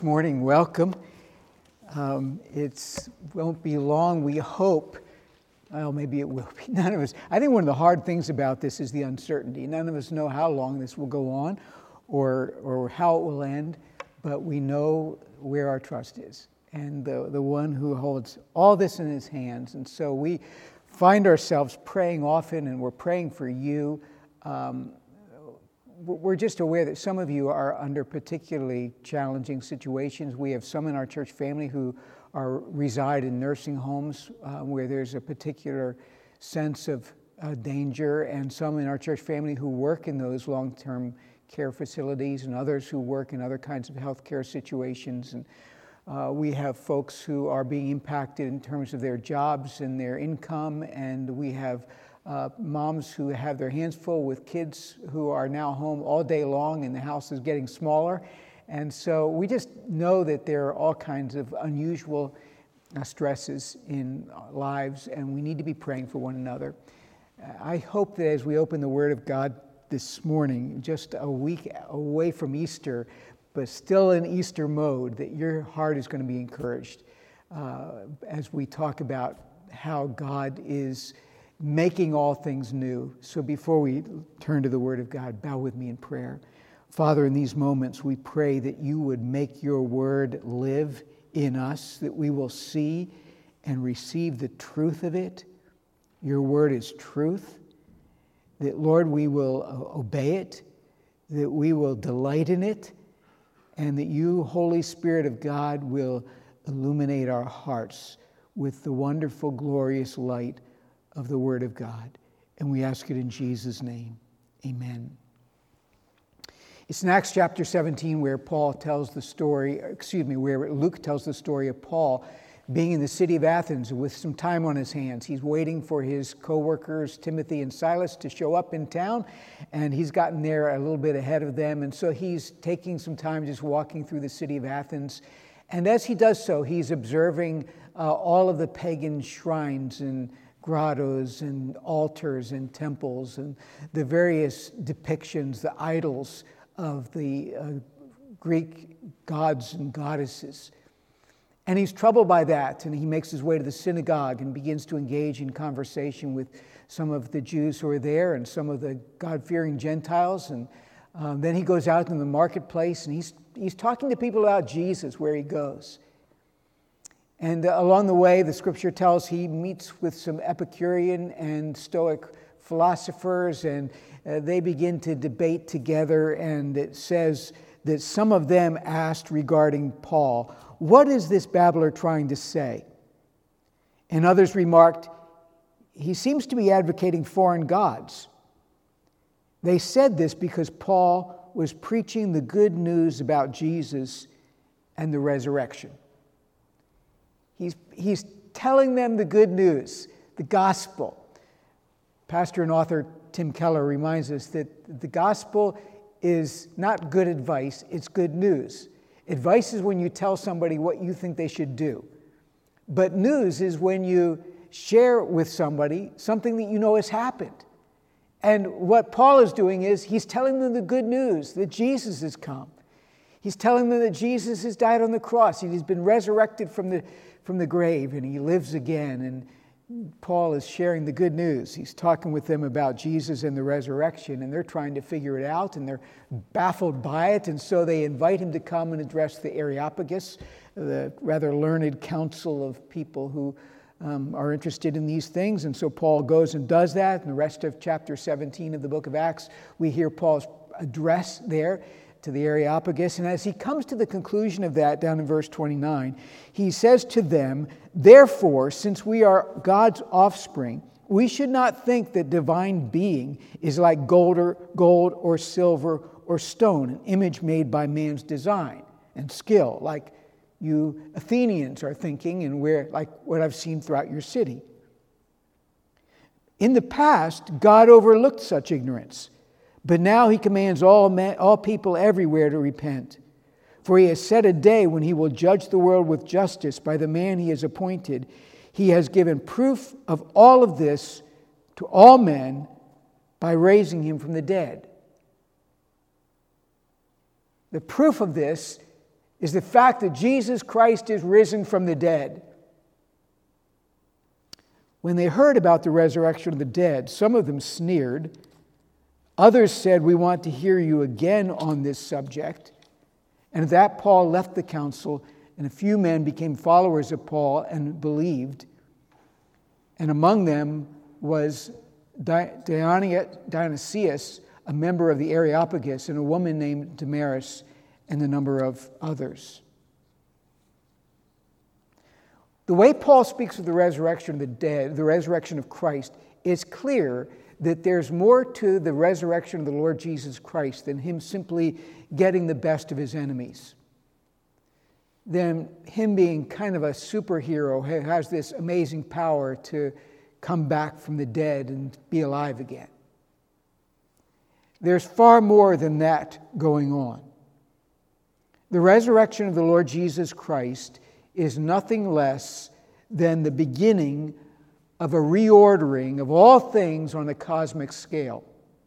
Morning, welcome. It won't be long, we hope. Well, maybe it will be. None of us. I think one of the hard things about this is the uncertainty. None of us know how long this will go on or how it will end, but we know where our trust is and the one who holds all this in his hands. And so we find ourselves praying often, and we're praying for you. We're just aware that some of you are under particularly challenging situations. We have some in our church family who reside in nursing homes where there's a particular sense of danger, and some in our church family who work in those long-term care facilities, and others who work in other kinds of healthcare situations. And we have folks who are being impacted in terms of their jobs and their income, and we have moms who have their hands full with kids who are now home all day long, and the house is getting smaller. And so we just know that there are all kinds of unusual stresses in our lives, and we need to be praying for one another. I hope that as we open the Word of God this morning, just a week away from Easter, but still in Easter mode, that your heart is going to be encouraged as we talk about how God is making all things new. So before we turn to the Word of God, bow with me in prayer. Father, in these moments, we pray that you would make your Word live in us, that we will see and receive the truth of it. Your Word is truth. That, Lord, we will obey it, that we will delight in it, and that you, Holy Spirit of God, will illuminate our hearts with the wonderful, glorious light of the Word of God. And we ask it in Jesus' name. Amen. It's in Acts chapter 17 where Luke tells the story of Paul being in the city of Athens with some time on his hands. He's waiting for his co-workers, Timothy and Silas, to show up in town, and he's gotten there a little bit ahead of them. And so he's taking some time just walking through the city of Athens. And as he does so, he's observing all of the pagan shrines and grottos and altars and temples and the various depictions, the idols of the Greek gods and goddesses. And he's troubled by that, and he makes his way to the synagogue and begins to engage in conversation with some of the Jews who are there and some of the God-fearing Gentiles. And then he goes out in the marketplace, and he's talking to people about Jesus where he goes. And along the way, the scripture tells he meets with some Epicurean and Stoic philosophers, and they begin to debate together. And it says that some of them asked regarding Paul, "What is this babbler trying to say?" And others remarked, "He seems to be advocating foreign gods." They said this because Paul was preaching the good news about Jesus and the resurrection. He's telling them the good news, the gospel. Pastor and author Tim Keller reminds us that the gospel is not good advice, it's good news. Advice is when you tell somebody what you think they should do. But news is when you share with somebody something that you know has happened. And what Paul is doing is he's telling them the good news that Jesus has come. He's telling them that Jesus has died on the cross. He's been resurrected from the grave, and he lives again. And Paul is sharing the good news. He's talking with them about Jesus and the resurrection, and they're trying to figure it out, and they're baffled by it. And so they invite him to come and address the Areopagus, the rather learned council of people who are interested in these things. And so Paul goes and does that. In the rest of chapter 17 of the book of Acts, we hear Paul's address there to the Areopagus. And as he comes to the conclusion of that, down in verse 29, he says to them, "Therefore, since we are God's offspring, we should not think that divine being is like gold or silver or stone, an image made by man's design and skill, like you Athenians are thinking, and like what I've seen throughout your city. In the past, God overlooked such ignorance, but now he commands all people everywhere to repent. For he has set a day when he will judge the world with justice by the man he has appointed. He has given proof of all of this to all men by raising him from the dead." The proof of this is the fact that Jesus Christ is risen from the dead. When they heard about the resurrection of the dead, some of them sneered. Others said, "We want to hear you again on this subject." And at that, Paul left the council, and a few men became followers of Paul and believed. And among them was Dionysius, a member of the Areopagus, and a woman named Damaris, and a number of others. The way Paul speaks of the resurrection of the dead, the resurrection of Christ, it's clear that there's more to the resurrection of the Lord Jesus Christ than him simply getting the best of his enemies, than him being kind of a superhero who has this amazing power to come back from the dead and be alive again. There's far more than that going on. The resurrection of the Lord Jesus Christ is nothing less than the beginning of a reordering of all things on a cosmic scale.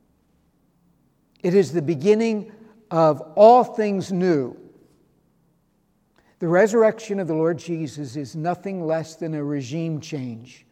It is the beginning of all things new. The resurrection of the Lord Jesus is nothing less than a regime change.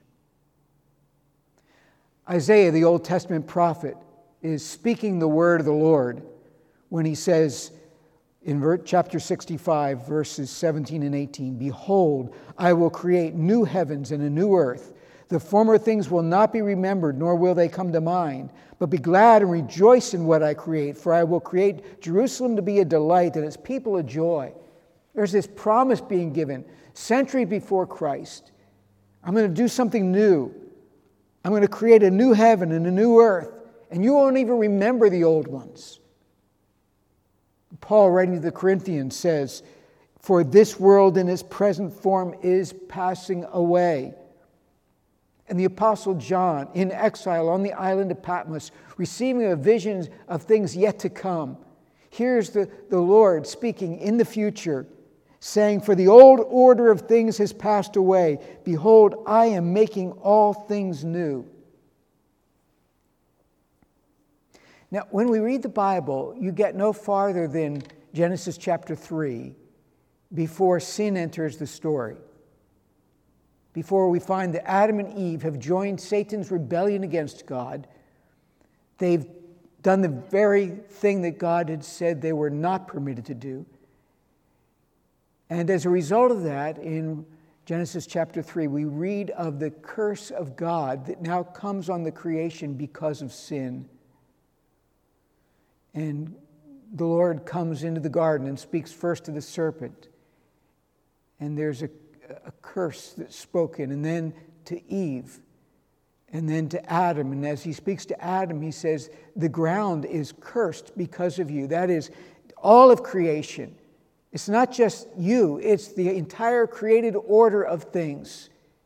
Isaiah, the Old Testament prophet, is speaking the word of the Lord when he says in chapter 65, verses 17 and 18, "Behold, I will create new heavens and a new earth. The former things will not be remembered, nor will they come to mind. But be glad and rejoice in what I create, for I will create Jerusalem to be a delight and its people a joy." There's this promise being given centuries before Christ. I'm going to do something new. I'm going to create a new heaven and a new earth, and you won't even remember the old ones. Paul, writing to the Corinthians, says, "For this world in its present form is passing away." And the Apostle John, in exile on the island of Patmos, receiving a vision of things yet to come, here's the Lord speaking in the future, saying, "For the old order of things has passed away. Behold, I am making all things new." Now, when we read the Bible, you get no farther than Genesis chapter 3 before sin enters the story. Before we find that Adam and Eve have joined Satan's rebellion against God. They've done the very thing that God had said they were not permitted to do. And as a result of that, in Genesis chapter 3, we read of the curse of God that now comes on the creation because of sin. And the Lord comes into the garden and speaks first to the serpent. And there's a curse that's spoken, and then to Eve, and then to Adam. And as he speaks to Adam, he says, "The ground is cursed because of you." That is, all of creation. It's not just you, it's the entire created order of things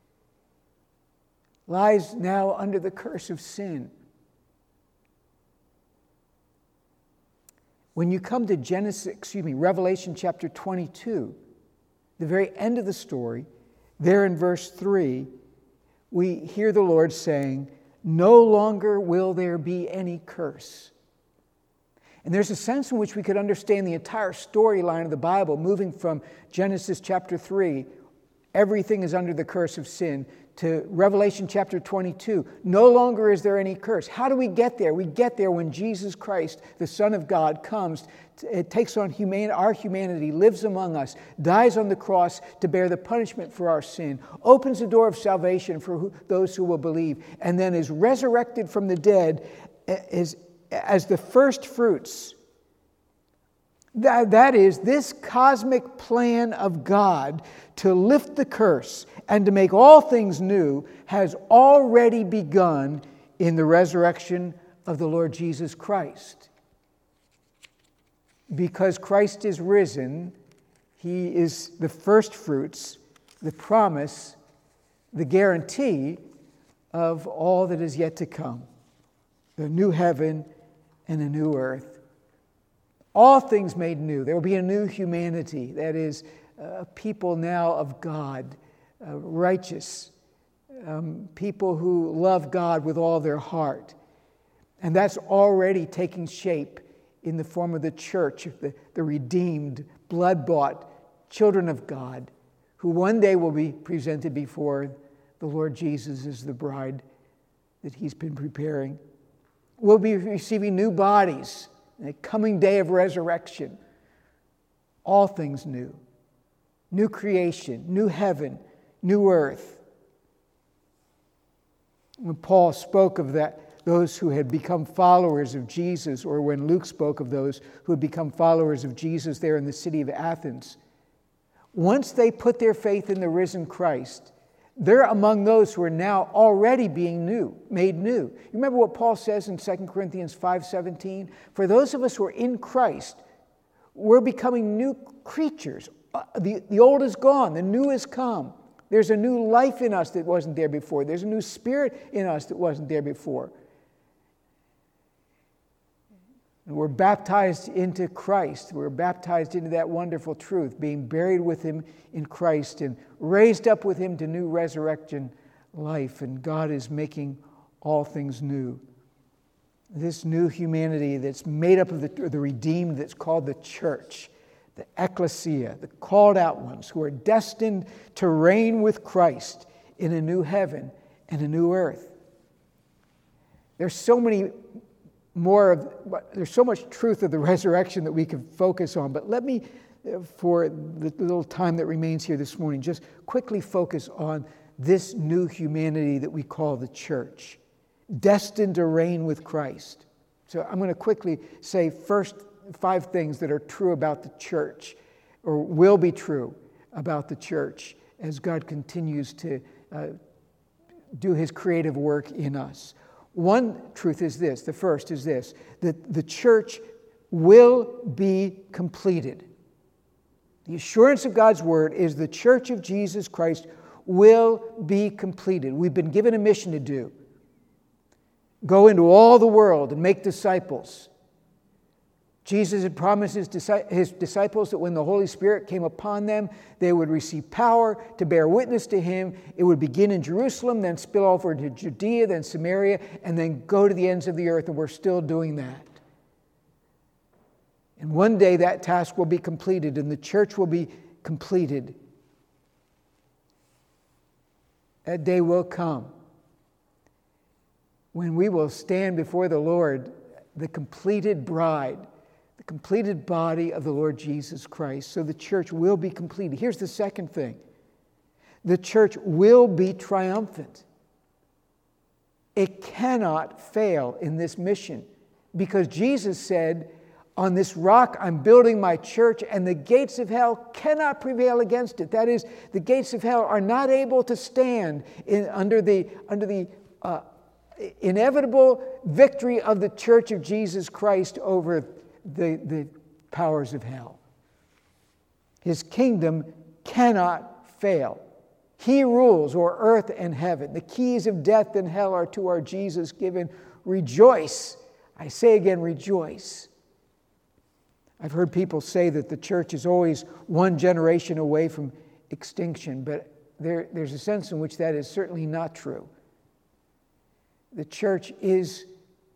lies now under the curse of sin. When you come to Revelation chapter 22, the very end of the story, there in verse 3, we hear the Lord saying, "No longer will there be any curse." And there's a sense in which we could understand the entire storyline of the Bible, moving from Genesis chapter 3, everything is under the curse of sin, to Revelation chapter 22, no longer is there any curse. How do we get there? We get there when Jesus Christ, the Son of God, comes, it takes on our humanity, lives among us, dies on the cross to bear the punishment for our sin, opens the door of salvation for those who will believe, and then is resurrected from the dead as the first fruits. That is, this cosmic plan of God to lift the curse and to make all things new has already begun in the resurrection of the Lord Jesus Christ. Because Christ is risen, he is the first fruits, the promise, the guarantee of all that is yet to come. The new heaven and a new earth. All things made new. There will be a new humanity, that is, people now of God, righteous, people who love God with all their heart. And that's already taking shape in the form of the church, the redeemed blood-bought children of God who one day will be presented before the Lord Jesus as the bride that he's been preparing. We'll be receiving new bodies in a coming day of resurrection. All things new. New creation, new heaven, new earth. When Paul spoke of that, those who had become followers of Jesus, or when Luke spoke of those who had become followers of Jesus there in the city of Athens, once they put their faith in the risen Christ, they're among those who are now already being made new. You remember what Paul says in 2 Corinthians 5:17? For those of us who are in Christ, we're becoming new creatures. The old is gone, the new has come. There's a new life in us that wasn't there before. There's a new spirit in us that wasn't there before. And we're baptized into Christ. We're baptized into that wonderful truth, being buried with him in Christ and raised up with him to new resurrection life. And God is making all things new. This new humanity that's made up of the redeemed, that's called the church, the ecclesia, the called out ones who are destined to reign with Christ in a new heaven and a new earth. There's so much truth of the resurrection that we could focus on, but let me, for the little time that remains here this morning, just quickly focus on this new humanity that we call the church, destined to reign with Christ. So I'm going to quickly say first 5 things that are true about the church, or will be true about the church as God continues to do his creative work in us. One truth is this, the first is this, that the church will be completed. The assurance of God's word is the church of Jesus Christ will be completed. We've been given a mission to do. Go into all the world and make disciples. Jesus had promised his disciples that when the Holy Spirit came upon them, they would receive power to bear witness to him. It would begin in Jerusalem, then spill over to Judea, then Samaria, and then go to the ends of the earth, and we're still doing that. And one day that task will be completed, and the church will be completed. That day will come when we will stand before the Lord, the completed bride, the completed body of the Lord Jesus Christ. So the church will be completed. Here's the second thing. The church will be triumphant. It cannot fail in this mission because Jesus said, on this rock I'm building my church, and the gates of hell cannot prevail against it. That is, the gates of hell are not able to stand under the inevitable victory of the church of Jesus Christ over the powers of hell. His kingdom cannot fail. He rules o'er earth and heaven. The keys of death and hell are to our Jesus given. Rejoice. I say again, rejoice. I've heard people say that the church is always one generation away from extinction, but there's a sense in which that is certainly not true. The church is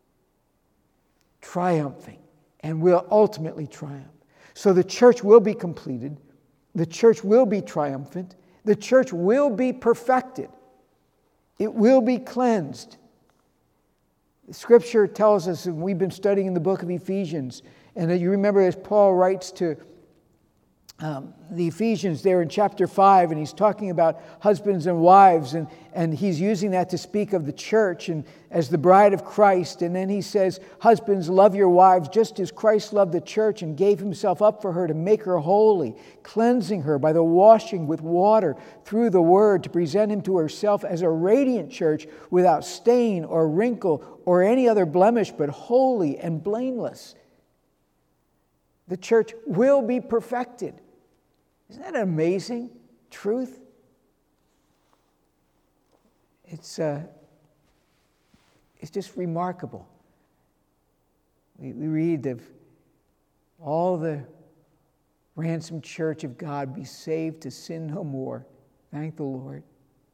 triumphing and will ultimately triumph. So the church will be completed. The church will be triumphant. The church will be perfected. It will be cleansed. The Scripture tells us, and we've been studying in the book of Ephesians, and you remember as Paul writes to the Ephesians there in chapter 5, and he's talking about husbands and wives, and he's using that to speak of the church and as the bride of Christ. And then he says, husbands, love your wives just as Christ loved the church and gave himself up for her to make her holy, cleansing her by the washing with water through the word, to present him to herself as a radiant church without stain or wrinkle or any other blemish, but holy and blameless. The church will be perfected. Isn't that an amazing truth? It's just remarkable. We read of all the ransomed church of God be saved to sin no more. Thank the Lord.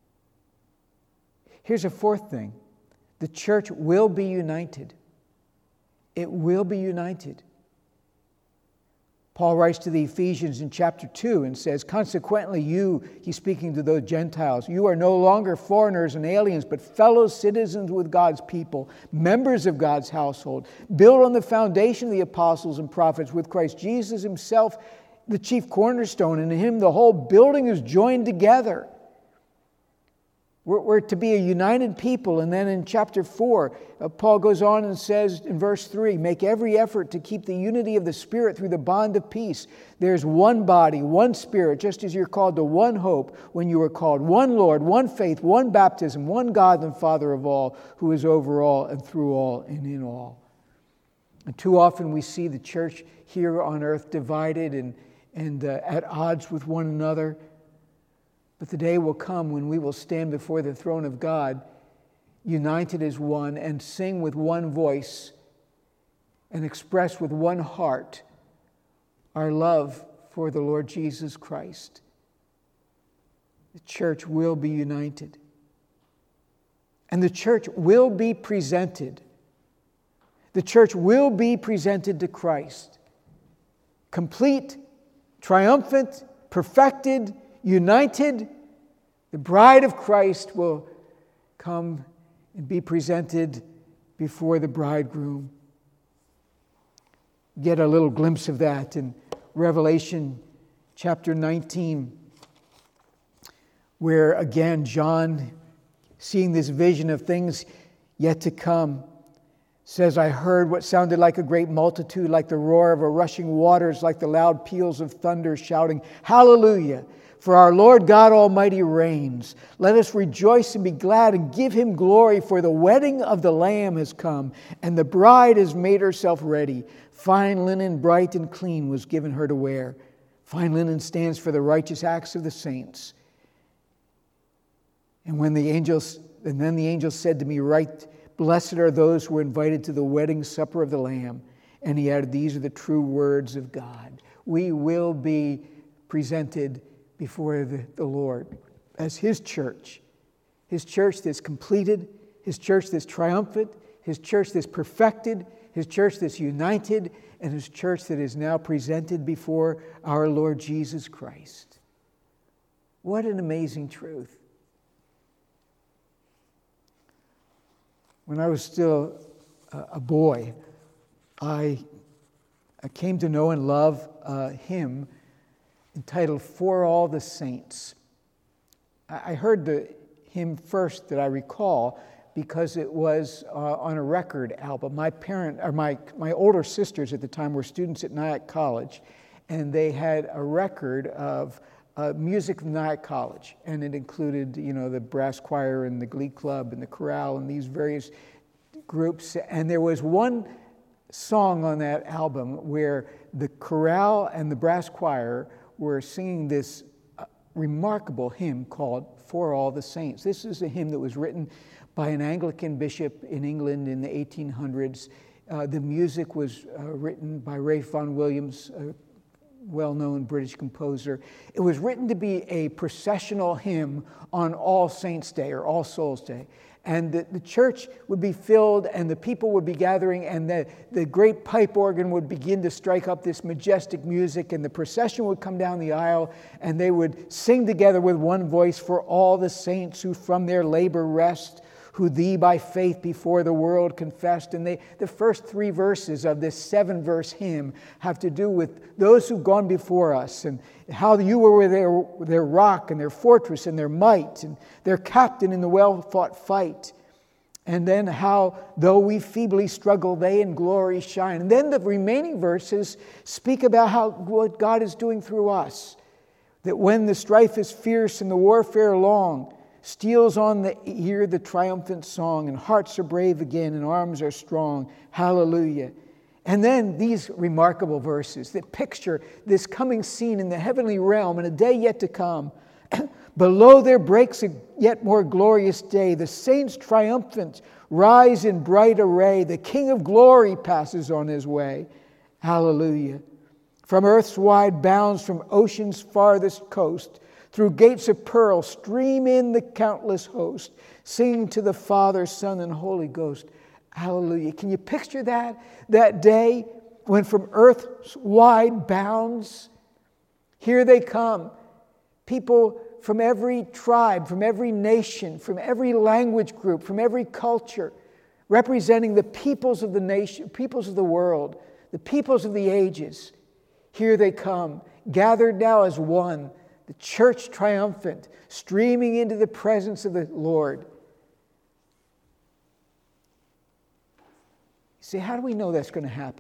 Here's a fourth thing. The church will be united. It will be united. Paul writes to the Ephesians in chapter 2 and says, consequently he's speaking to those Gentiles, you are no longer foreigners and aliens, but fellow citizens with God's people, members of God's household, built on the foundation of the apostles and prophets, with Christ Jesus himself, the chief cornerstone, and in him the whole building is joined together. We're to be a united people. And then in chapter 4, Paul goes on and says in verse 3, make every effort to keep the unity of the Spirit through the bond of peace. There's one body, one Spirit, just as you're called to one hope when you were called, one Lord, one faith, one baptism, one God and Father of all, who is over all and through all and in all. And too often we see the church here on earth divided and at odds with one another. But the day will come when we will stand before the throne of God, united as one, and sing with one voice and express with one heart our love for the Lord Jesus Christ. The church will be united. And the church will be presented. The church will be presented to Christ. Complete, triumphant, perfected, united, the bride of Christ will come and be presented before the bridegroom. Get a little glimpse of that in Revelation chapter 19, where again John, seeing this vision of things yet to come, says, I heard what sounded like a great multitude, like the roar of a rushing waters, like the loud peals of thunder, shouting, Hallelujah! For our Lord God Almighty reigns. Let us rejoice and be glad and give him glory, for the wedding of the Lamb has come, and the bride has made herself ready. Fine linen, bright and clean, was given her to wear. Fine linen stands for the righteous acts of the saints. And then the angel said to me, Write, blessed are those who are invited to the wedding supper of the Lamb. And he added, These are the true words of God. We will be presented before the Lord as his church that's completed, his church that's triumphant, his church that's perfected, his church that's united, and his church that is now presented before our Lord Jesus Christ. What an amazing truth. When I was still a boy, I came to know and love a hymn entitled For All the Saints. I heard the hymn first that I recall because it was on a record album. My older sisters at the time were students at Nyack College, and they had a record of music from Nyack College, and it included, the brass choir and the glee club and the chorale and these various groups. And there was one song on that album where the chorale and the brass choir were singing this remarkable hymn called For All the Saints. This is a hymn that was written by an Anglican bishop in England in the 1800s. The music was written by Ralph Vaughan Williams, a well-known British composer. It was written to be a processional hymn on All Saints' Day or All Souls' Day. And the church would be filled and the people would be gathering and the great pipe organ would begin to strike up this majestic music and the procession would come down the aisle and they would sing together with one voice, For all the saints who from their labor rest, who thee by faith before the world confessed. And the first 3 verses of this 7-verse hymn have to do with those who've gone before us and how you were their rock and their fortress and their might and their captain in the well-fought fight. And then how, though we feebly struggle, they in glory shine. And then the remaining verses speak about what God is doing through us. That when the strife is fierce and the warfare long, steals on the ear the triumphant song, and hearts are brave again and arms are strong. Hallelujah. And then these remarkable verses that picture this coming scene in the heavenly realm in a day yet to come. Below there breaks a yet more glorious day. The saints triumphant rise in bright array. The King of glory passes on his way. Hallelujah. From earth's wide bounds, from ocean's farthest coast, through gates of pearl stream in the countless host, singing to the Father, Son, and Holy Ghost. Hallelujah. Can you picture that day when from earth's wide bounds, here they come, people from every tribe, from every nation, from every language group, from every culture, representing the peoples of the nation, peoples of the world, the peoples of the ages. Here they come, gathered now as one, the church triumphant, streaming into the presence of the Lord. You see, how do we know that's going to happen?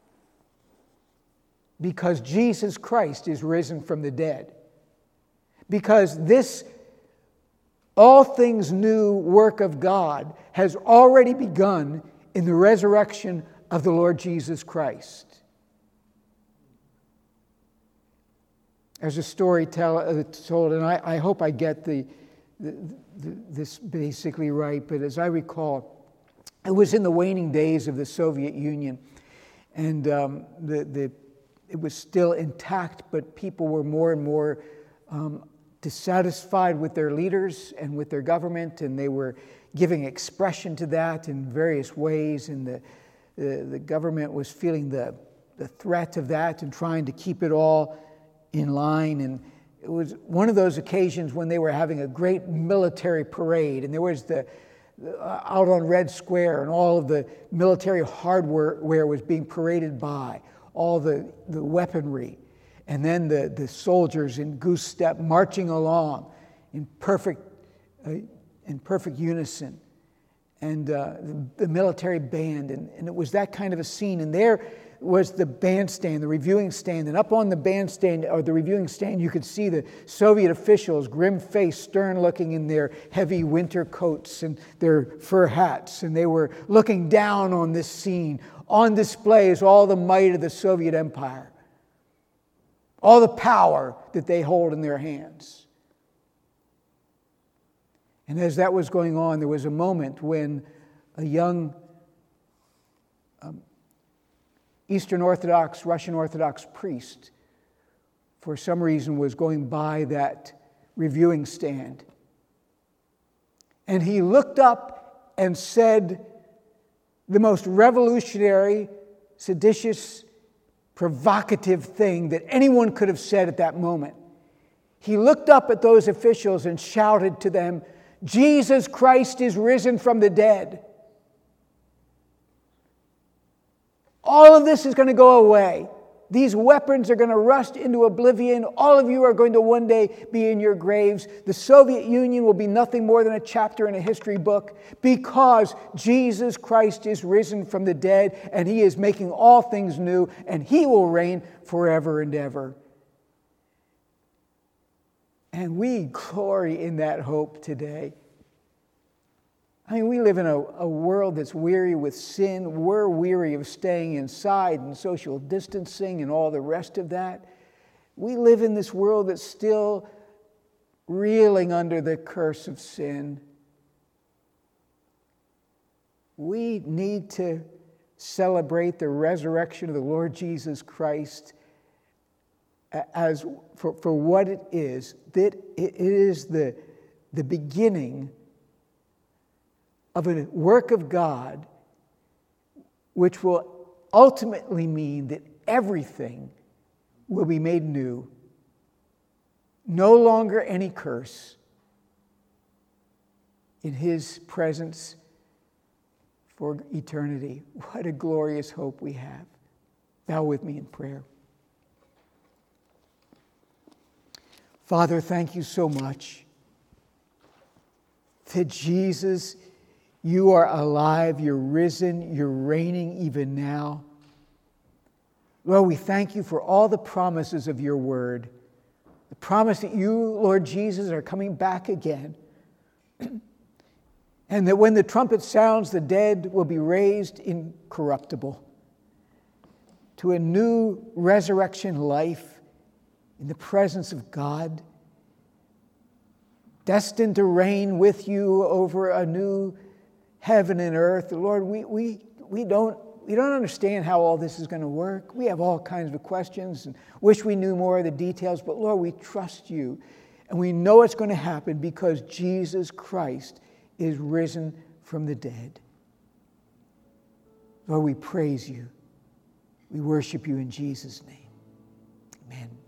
Because Jesus Christ is risen from the dead. Because this all things new work of God has already begun in the resurrection of the Lord Jesus Christ. There's a story told, and I hope I get this basically right, but as I recall, it was in the waning days of the Soviet Union, and it was still intact, but people were more and more dissatisfied with their leaders and with their government, and they were giving expression to that in various ways, and the government was feeling the threat of that and trying to keep it all in line. And it was one of those occasions when they were having a great military parade, and there was out on Red Square, and all of the military hardware was being paraded by, all the weaponry, and then the soldiers in goose step marching along in perfect unison, and the military band, and it was that kind of a scene. And there was the bandstand, the reviewing stand, and up on the bandstand or the reviewing stand you could see the Soviet officials, grim-faced, stern-looking in their heavy winter coats and their fur hats, and they were looking down on this scene. On display is all the might of the Soviet Empire, all the power that they hold in their hands. And as that was going on, there was a moment when a young Eastern Orthodox, Russian Orthodox priest, for some reason, was going by that reviewing stand. And he looked up and said the most revolutionary, seditious, provocative thing that anyone could have said at that moment. He looked up at those officials and shouted to them, "Jesus Christ is risen from the dead. All of this is going to go away. These weapons are going to rust into oblivion. All of you are going to one day be in your graves. The Soviet Union will be nothing more than a chapter in a history book, because Jesus Christ is risen from the dead, and He is making all things new, and He will reign forever and ever." And we glory in that hope today. I mean, we live in a world that's weary with sin. We're weary of staying inside and social distancing and all the rest of that. We live in this world that's still reeling under the curse of sin. We need to celebrate the resurrection of the Lord Jesus Christ as for what it is. That it is the beginning of a work of God which will ultimately mean that everything will be made new. No longer any curse. In His presence for eternity. What a glorious hope we have. Bow with me in prayer. Father, thank you so much that Jesus, you are alive, you're risen, you're reigning even now. Lord, we thank you for all the promises of your word. The promise that you, Lord Jesus, are coming back again. And that when the trumpet sounds, the dead will be raised incorruptible to a new resurrection life in the presence of God, destined to reign with you over a new heaven and earth. Lord, we don't understand how all this is going to work. We have all kinds of questions and wish we knew more of the details, but Lord, we trust you, and we know it's going to happen because Jesus Christ is risen from the dead. Lord, we praise you. We worship you in Jesus' name. Amen.